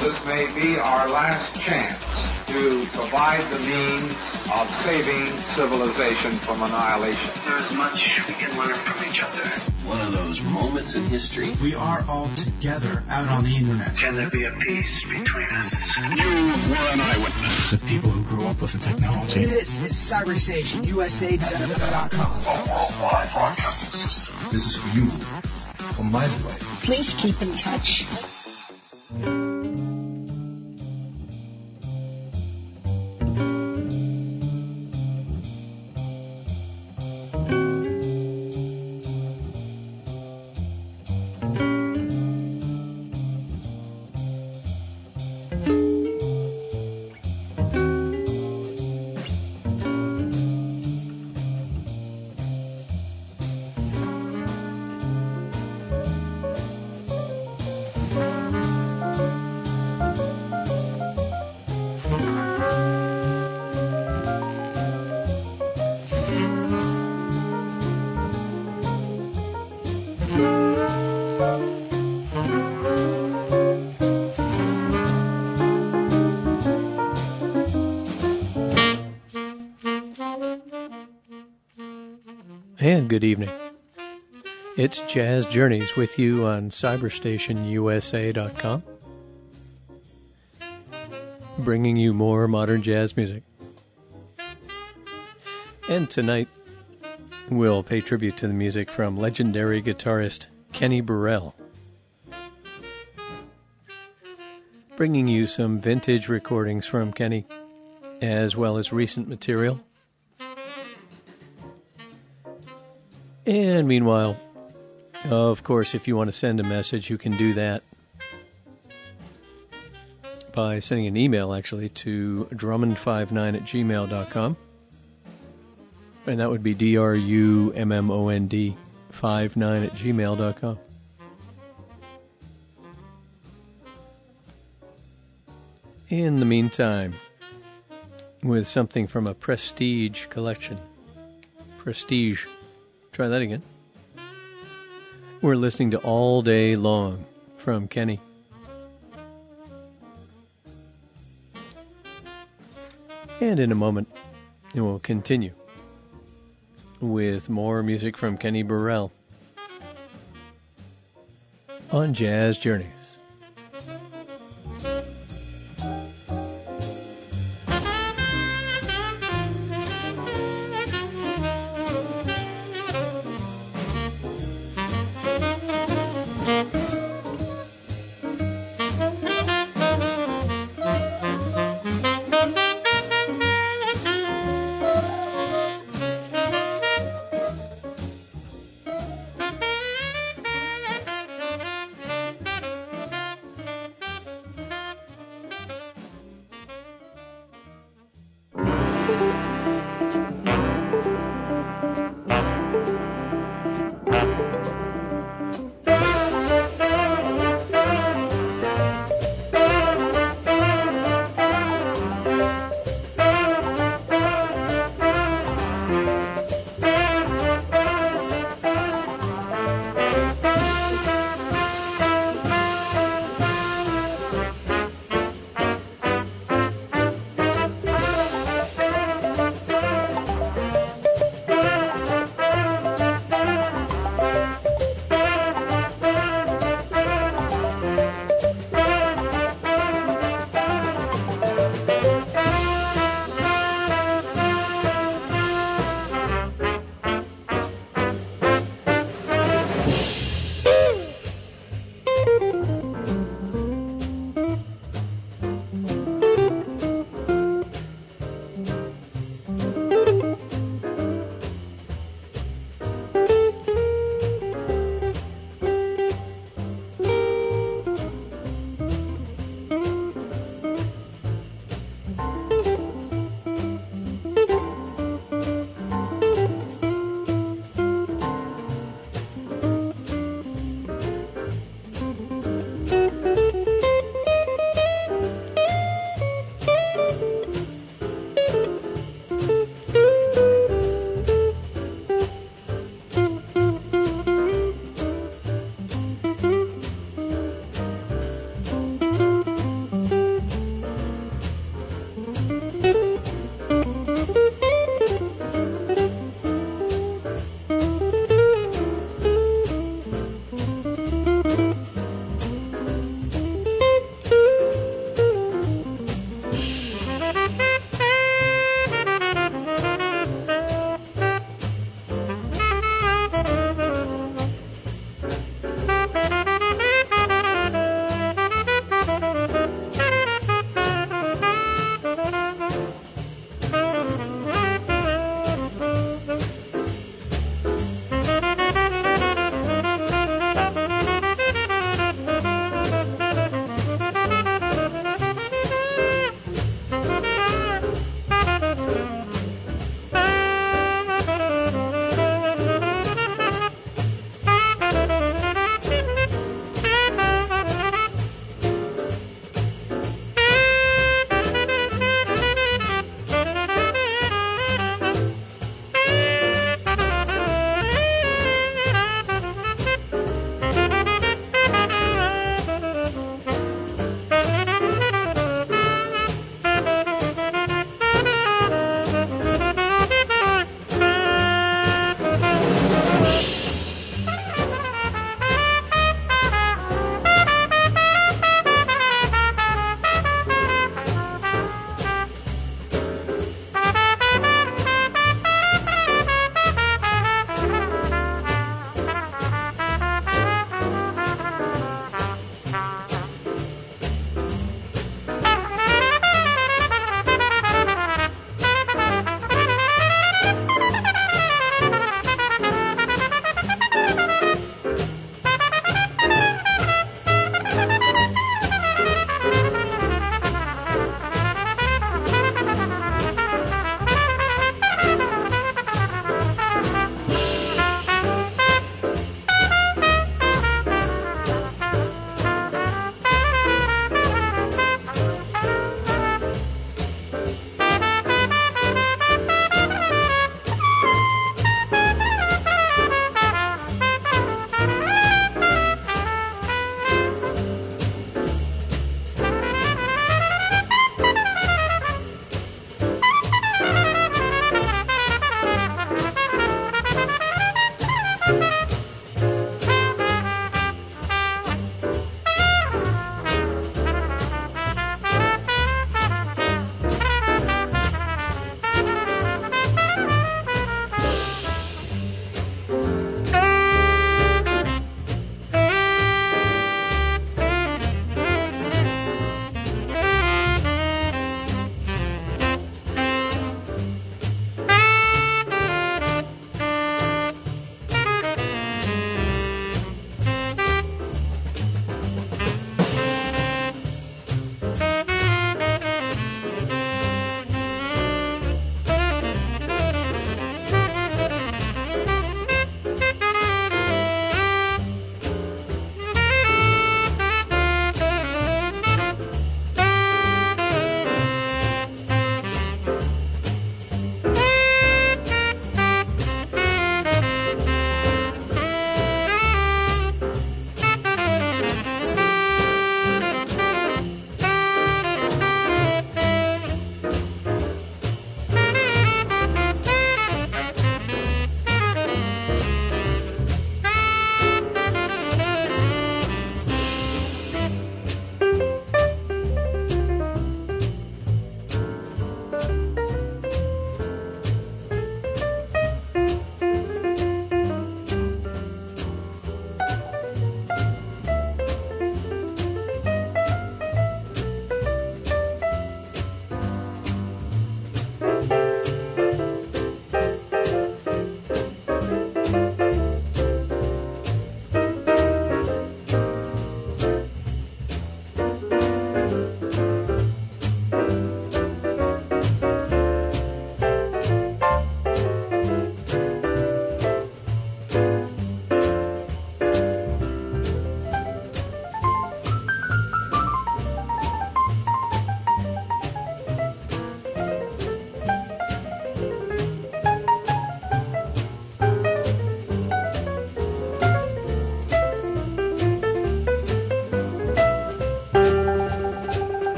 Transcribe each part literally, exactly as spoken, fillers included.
This may be our last chance to provide the means of saving civilization from annihilation. There's much we can learn from each other. One of those moments in history. We are all together out on the internet. Can there be a peace between us? You were an eyewitness. The people who grew up with the technology. This is Cyberstation U S A dot com. A worldwide broadcasting system. This is for you, from my way. Please keep in touch. And good evening. It's Jazz Journeys with you on Cyberstation U S A dot com, bringing you more modern jazz music. And tonight, we'll pay tribute to the music from legendary guitarist Kenny Burrell, bringing you some vintage recordings from Kenny, as well as recent material. And meanwhile, of course, if you want to send a message, you can do that by sending an email, actually, to drummond five nine at gmail dot com. And that would be D R U M M O N D five nine at gmail dot com. In the meantime, with something from a Prestige collection. Prestige. Try that again. We're listening to All Day Long from Kenny. And in a moment, we'll continue with more music from Kenny Burrell on Jazz Journeys.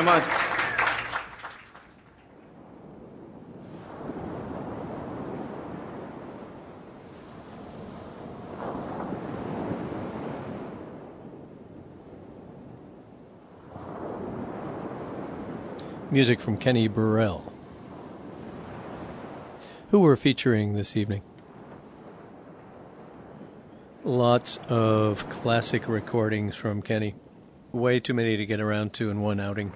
very much. Music from Kenny Burrell, who we're featuring this evening. Lots of classic recordings from Kenny. Way too many to get around to in one outing.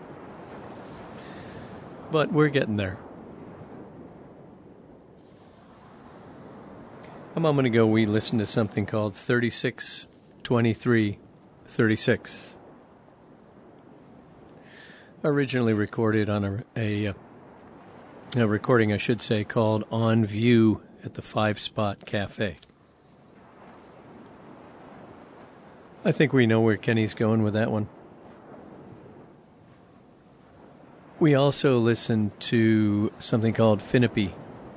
But we're getting there. A moment ago, we listened to something called thirty-six twenty-three thirty-six. Originally recorded on a, a, a recording, I should say, called On View at the Five Spot Cafe. I think we know where Kenny's going with that one. We also listened to something called Finnippy,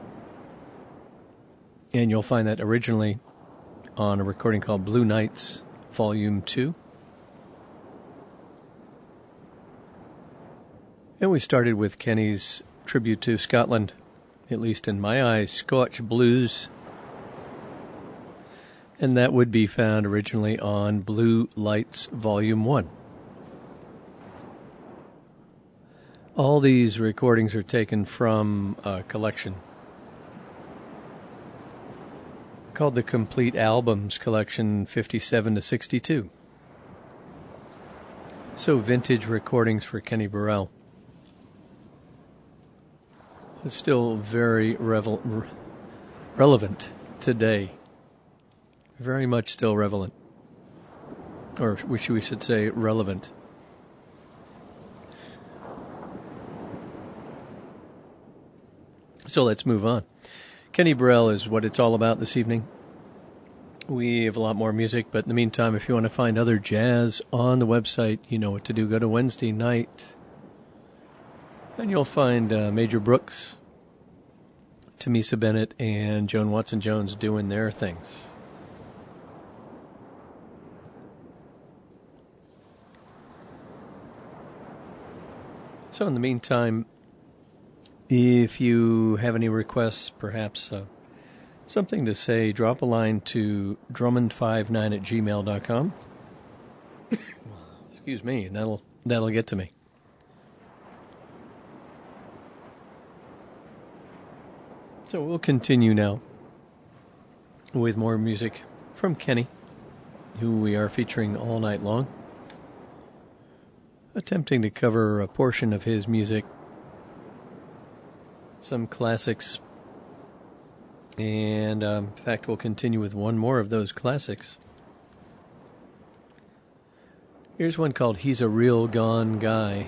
and you'll find that originally on a recording called Blue Nights, Volume two. And we started with Kenny's tribute to Scotland, at least in my eyes, Scotch Blues. And that would be found originally on Blue Lights Volume one. All these recordings are taken from a collection called the Complete Albums Collection fifty-seven to sixty-two. So vintage recordings for Kenny Burrell. It's still very revel- re- relevant today. Very much still relevant. Or which we should say relevant. So let's move on. Kenny Burrell is what it's all about this evening. We have a lot more music, but in the meantime, if you want to find other jazz on the website, you know what to do. Go to Wednesday night, and you'll find uh, Major Brooks, Tamisa Bennett, and Joan Watson-Jones doing their things. So in the meantime, if you have any requests, perhaps uh, something to say, drop a line to drummond fifty-nine at gmail dot com. Excuse me, and that'll, that'll get to me. So we'll continue now with more music from Kenny, who we are featuring all night long, attempting to cover a portion of his music, some classics, and um, in fact we'll continue with one more of those classics. Here's one called He's a Real Gone Guy,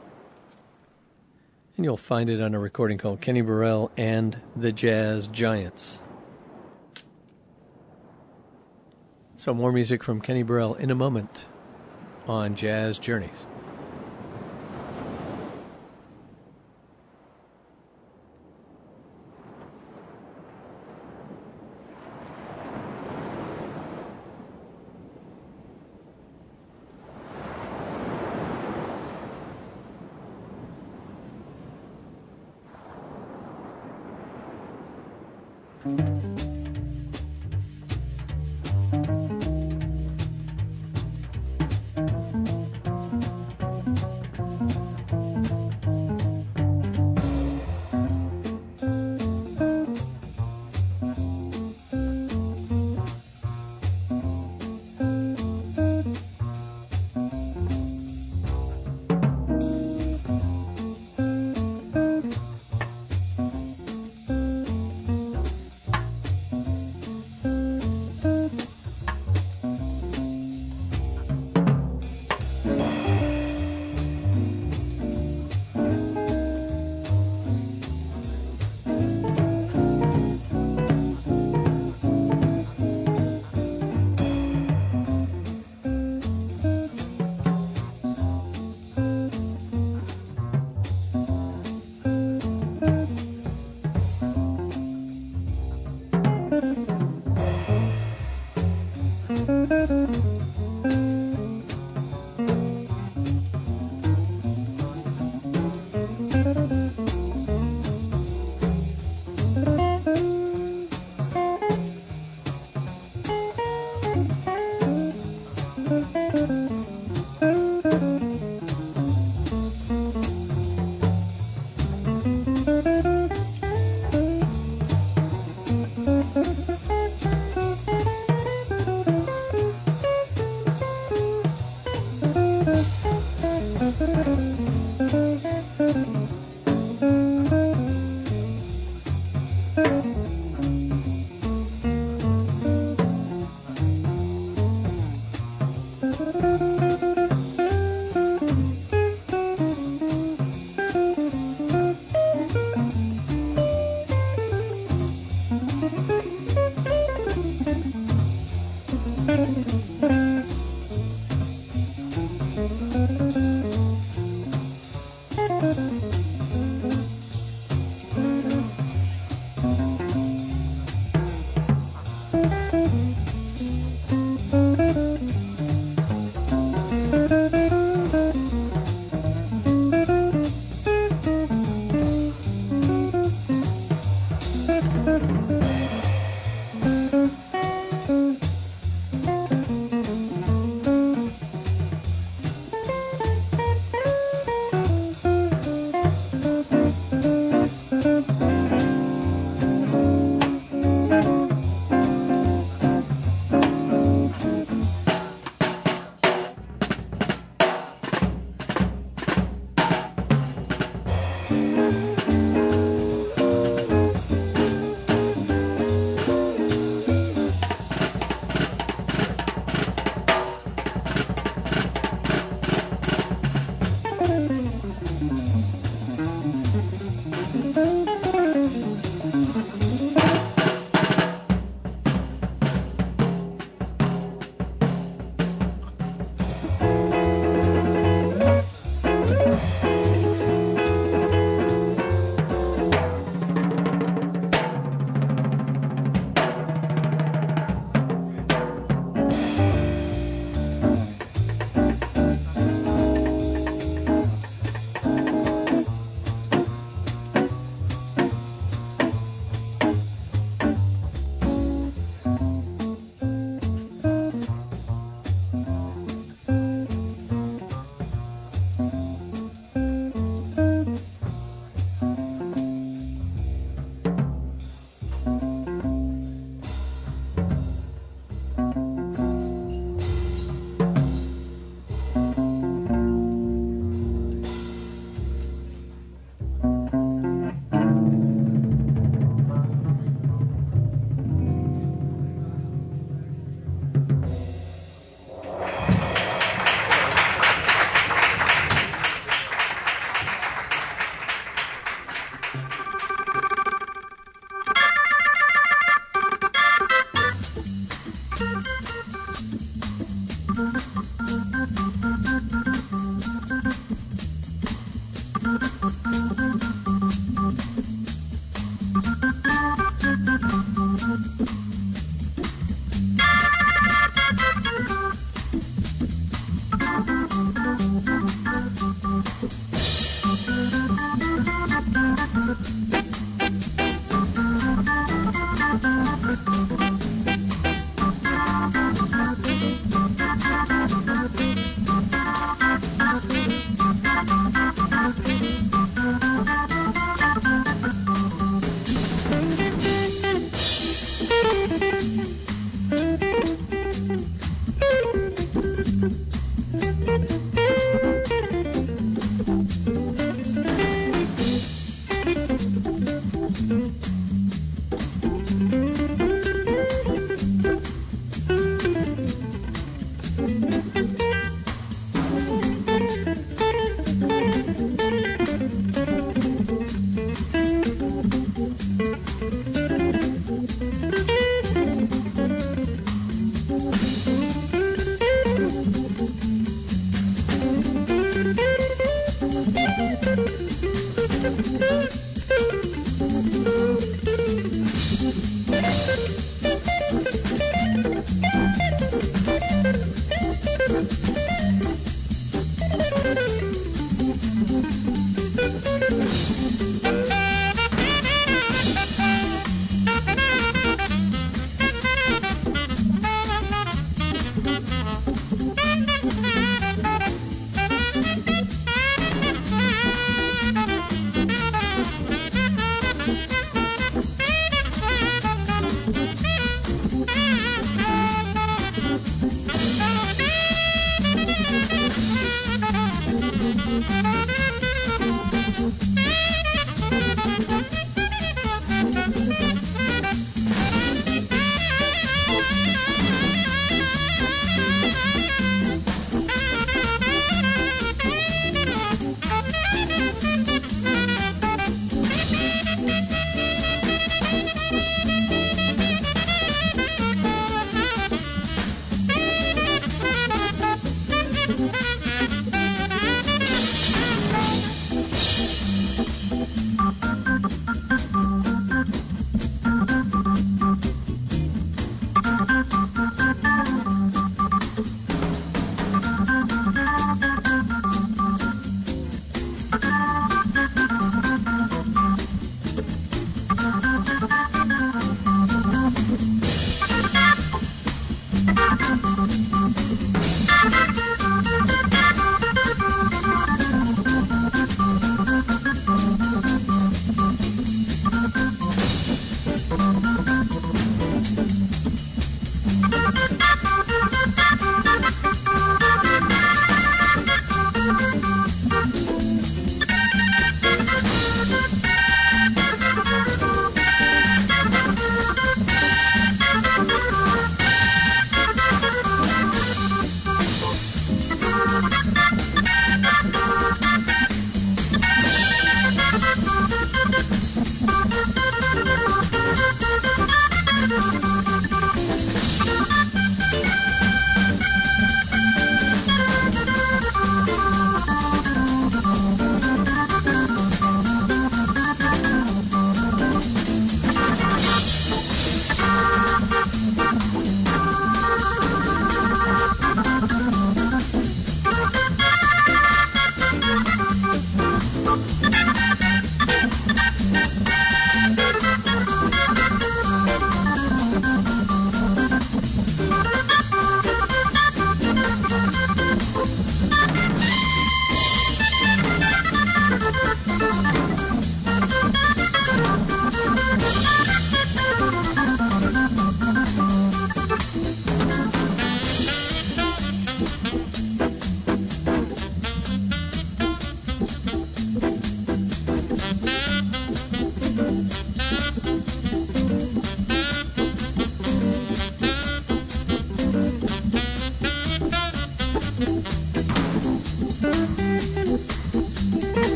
and you'll find it on a recording called Kenny Burrell and the Jazz Giants. So more music from Kenny Burrell in a moment on Jazz Journeys.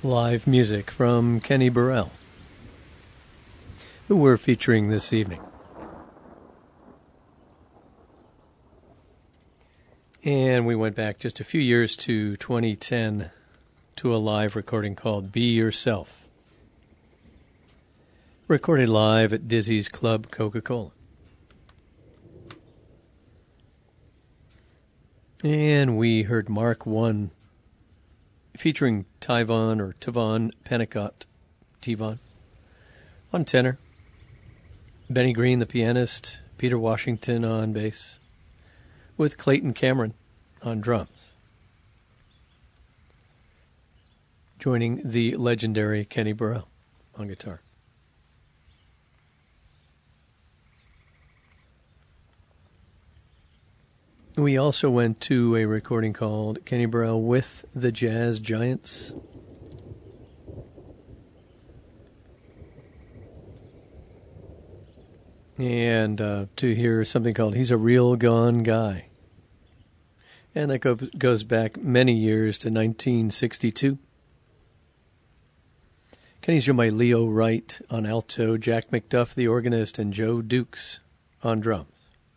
live music from Kenny Burrell, who we're featuring this evening. And we went back just a few years to twenty ten to a live recording called Be Yourself, recorded live at Dizzy's Club Coca-Cola. And we heard Mark one featuring Tyvon or Tavon Pennicott, Tavon, on tenor, Benny Green, the pianist, Peter Washington on bass, with Clayton Cameron on drums, joining the legendary Kenny Burrell on guitar. We also went to a recording called Kenny Burrell with the Jazz Giants. And uh, to hear something called He's a Real Gone Guy. And that go- goes back many years to nineteen sixty-two. Kenny's joined by Leo Wright on alto, Jack McDuff, the organist, and Joe Dukes on drums.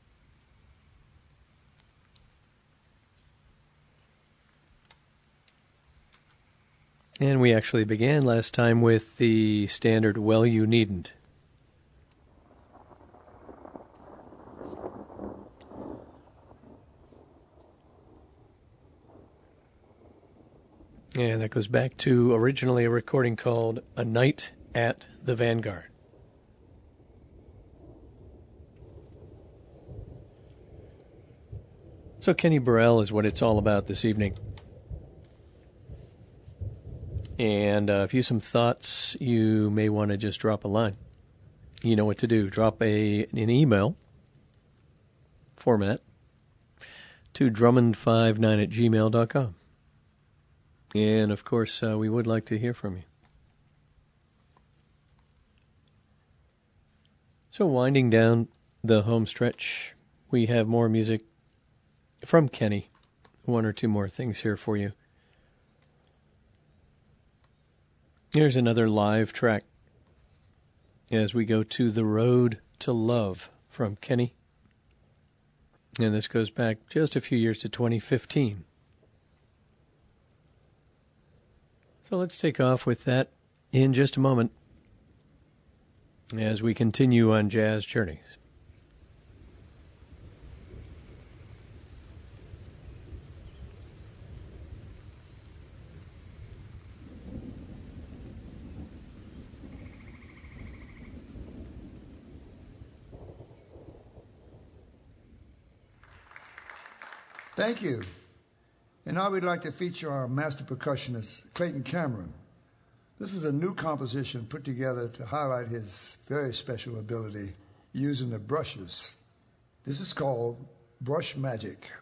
And we actually began last time with the standard Well You Needn't. And that goes back to originally a recording called A Night at the Vanguard. So Kenny Burrell is what it's all about this evening. And uh, if you have some thoughts, you may want to just drop a line. You know what to do. Drop a an email format to drummond fifty-nine at gmail dot com. And, of course, uh, we would like to hear from you. So winding down the home stretch, we have more music from Kenny. One or two more things here for you. Here's another live track as we go to The Road to Love from Kenny. And this goes back just a few years to twenty fifteen. So let's take off with that in just a moment as we continue on Jazz Journeys. Thank you. And now we'd like to feature our master percussionist, Clayton Cameron. This is a new composition put together to highlight his very special ability using the brushes. This is called Brush Magic.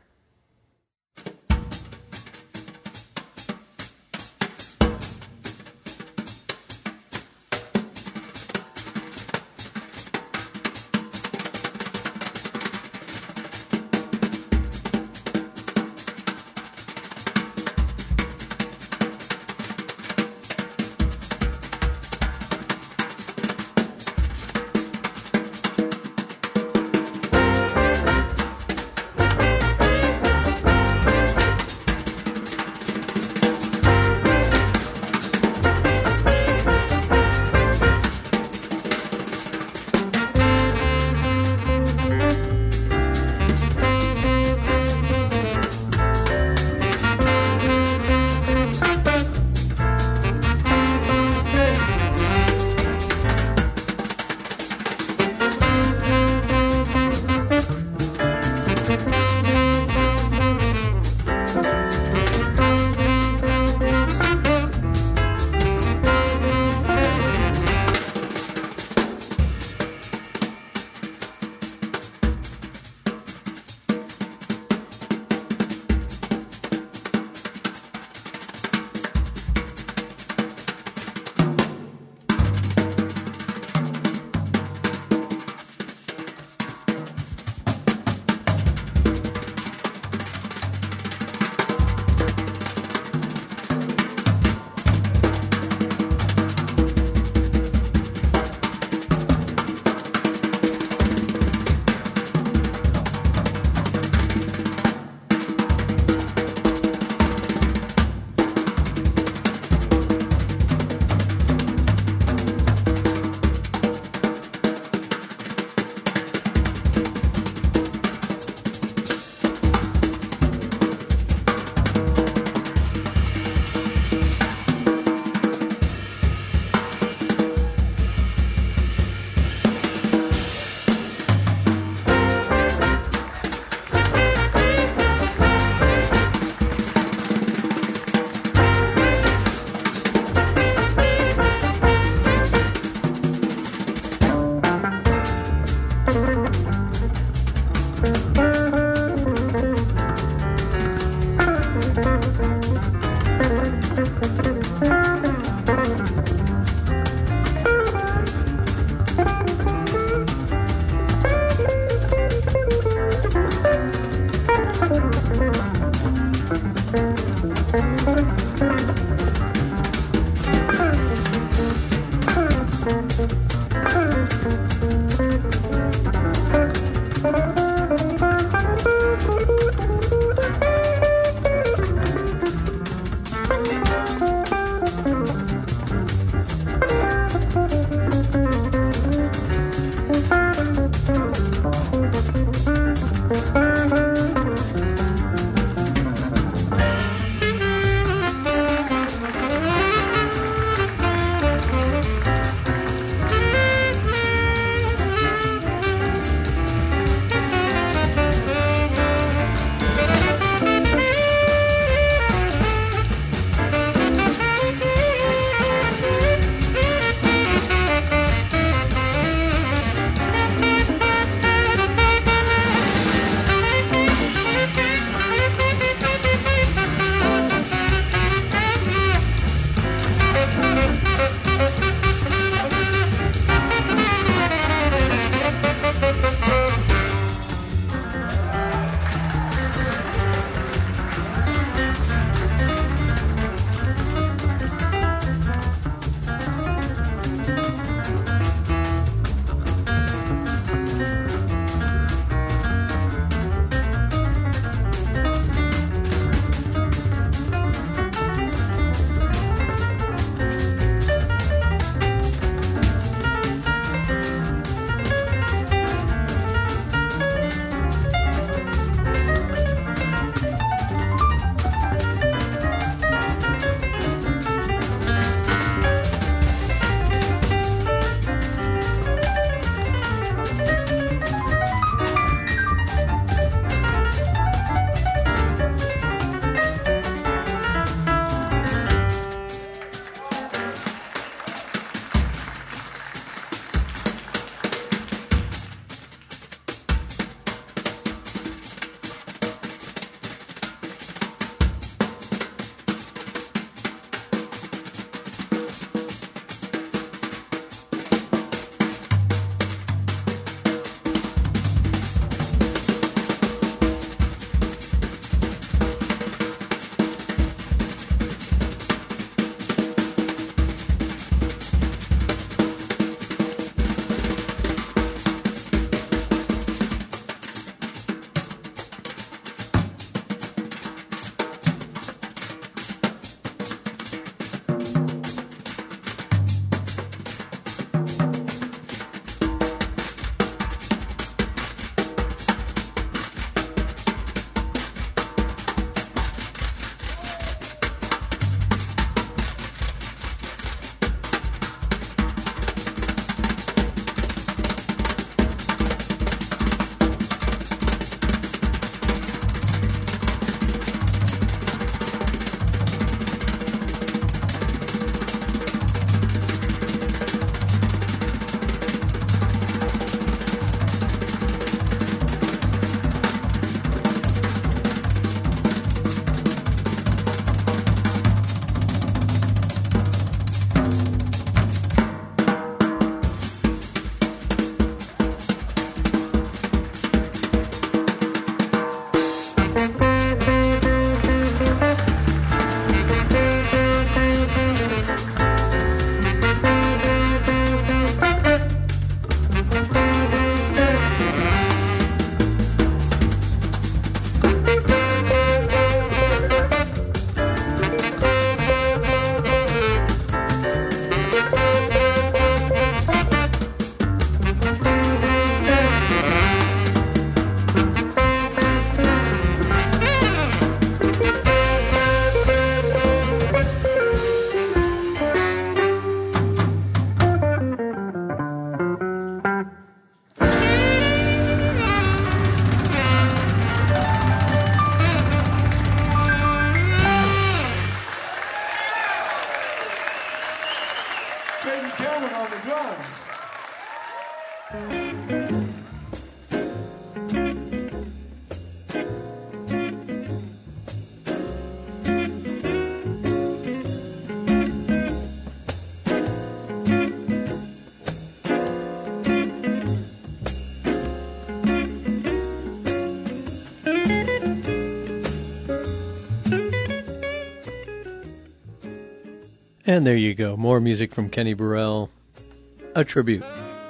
And there you go. More music from Kenny Burrell. A tribute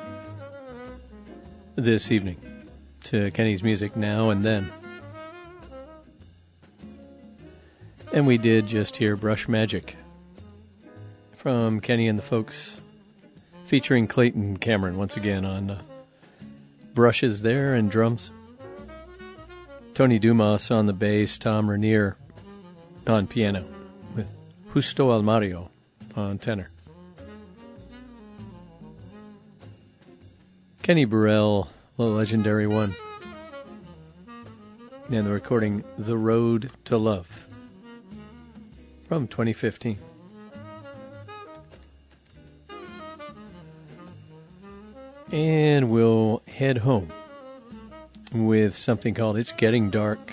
this evening to Kenny's music now and then. And we did just hear Brush Magic from Kenny and the Folks, featuring Clayton Cameron once again on uh, brushes there and drums. Tony Dumas on the bass, Tom Rainier on piano, with Justo Almario on tenor. Kenny Burrell, the legendary one, and the recording The Road to Love from twenty fifteen. And we'll head home with something called It's Getting Dark.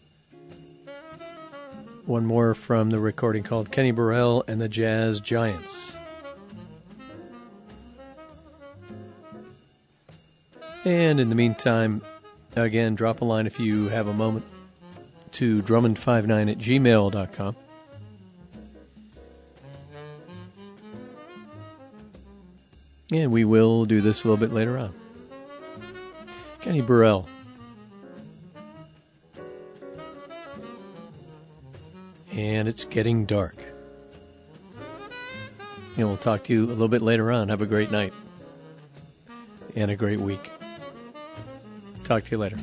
One more from the recording called Kenny Burrell and the Jazz Giants. And in the meantime, again, drop a line if you have a moment to drummond fifty-nine at gmail dot com. And we will do this a little bit later on. Kenny Burrell. And It's Getting Dark. And we'll talk to you a little bit later on. Have a great night. And a great week. Talk to you later.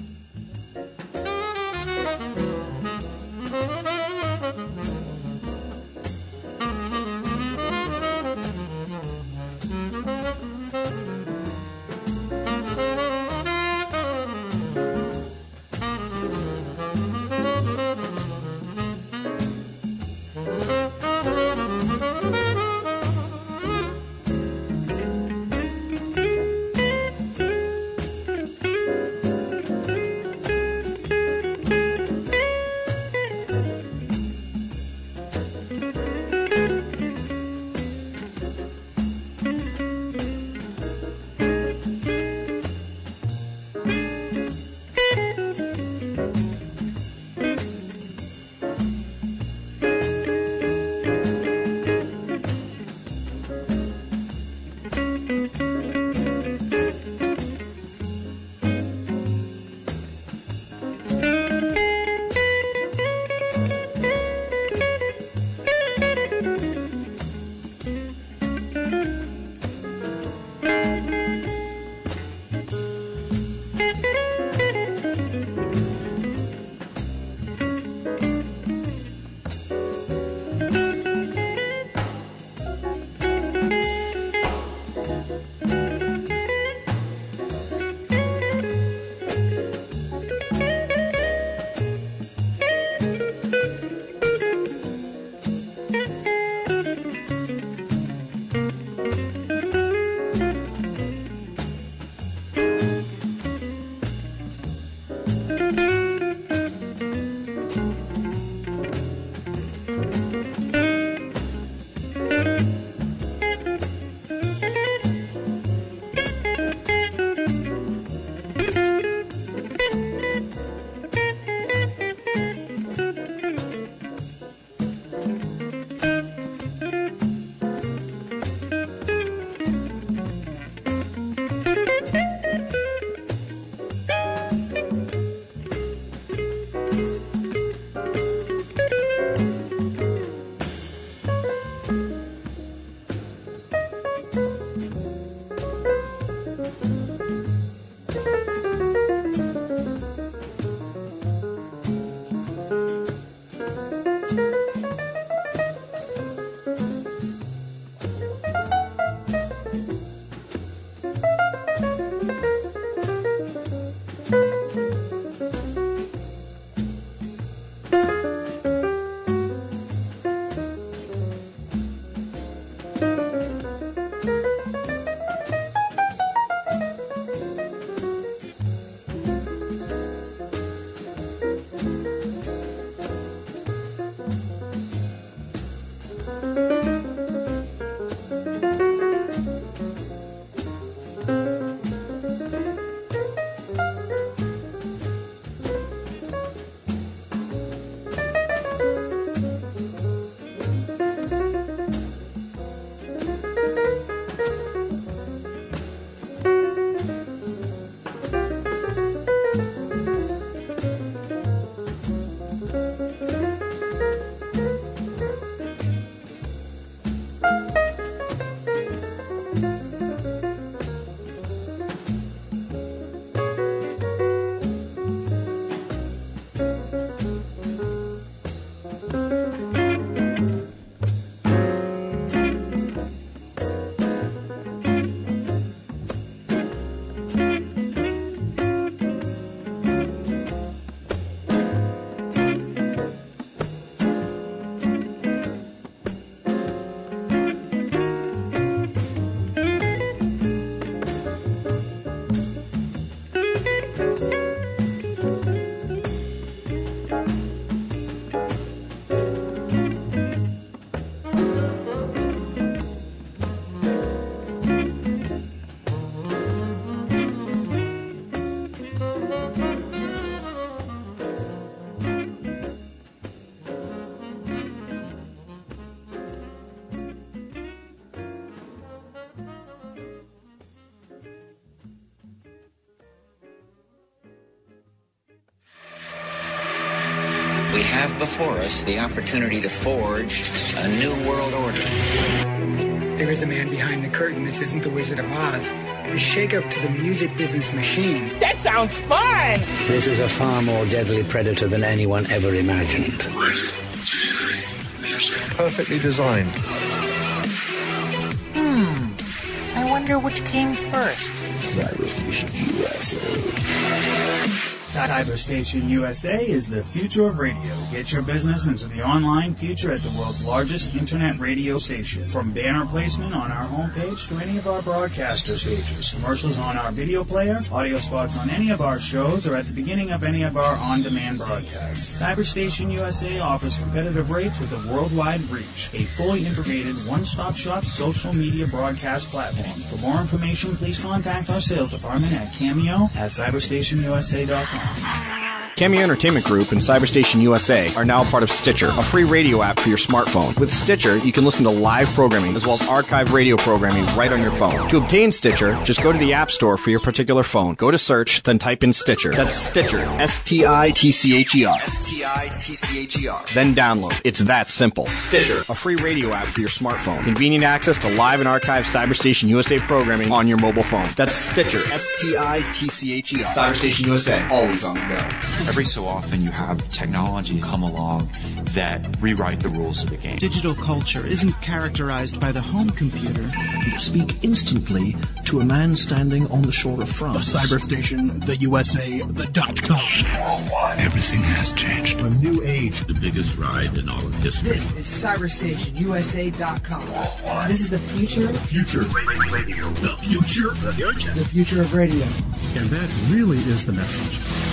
We have before us the opportunity to forge a new world order. There is a man behind the curtain. This isn't the Wizard of Oz. The shake-up to the music business machine. That sounds fun! This is a far more deadly predator than anyone ever imagined. Perfectly designed. Hmm. I wonder which came first. Cyberstation U S A. Cyberstation U S A is the future of radio. Get your business into the online future at the world's largest internet radio station. From banner placement on our homepage to any of our broadcaster stages, commercials on our video player, audio spots on any of our shows, or at the beginning of any of our on-demand broadcasts. Cyberstation U S A offers competitive rates with a worldwide reach. A fully integrated one-stop shop social media broadcast platform. For more information, please contact our sales department at Cameo at cyberstation U S A dot com. Cameo Entertainment Group and Cyberstation U S A are now part of Stitcher, a free radio app for your smartphone. With Stitcher, you can listen to live programming as well as archive radio programming right on your phone. To obtain Stitcher, just go to the App Store for your particular phone. Go to search, then type in Stitcher. That's Stitcher. S T I T C H E R. S T I T C H E R. Then download. It's that simple. Stitcher, a free radio app for your smartphone. Convenient access to live and archived Cyberstation U S A programming on your mobile phone. That's Stitcher. S T I T C H E R. Cyberstation U S A. Always on the go. Every so often you have technology come along that rewrite the rules of the game. Digital culture isn't characterized by the home computer. You speak instantly to a man standing on the shore of France. The Cyberstation, the U S A, the dot com. Worldwide. Everything has changed. A new age. The biggest ride in all of history. This is cyberstation U S A dot com. Worldwide. This is the future. The future. Radio. The future. The future of radio. And that really is the message.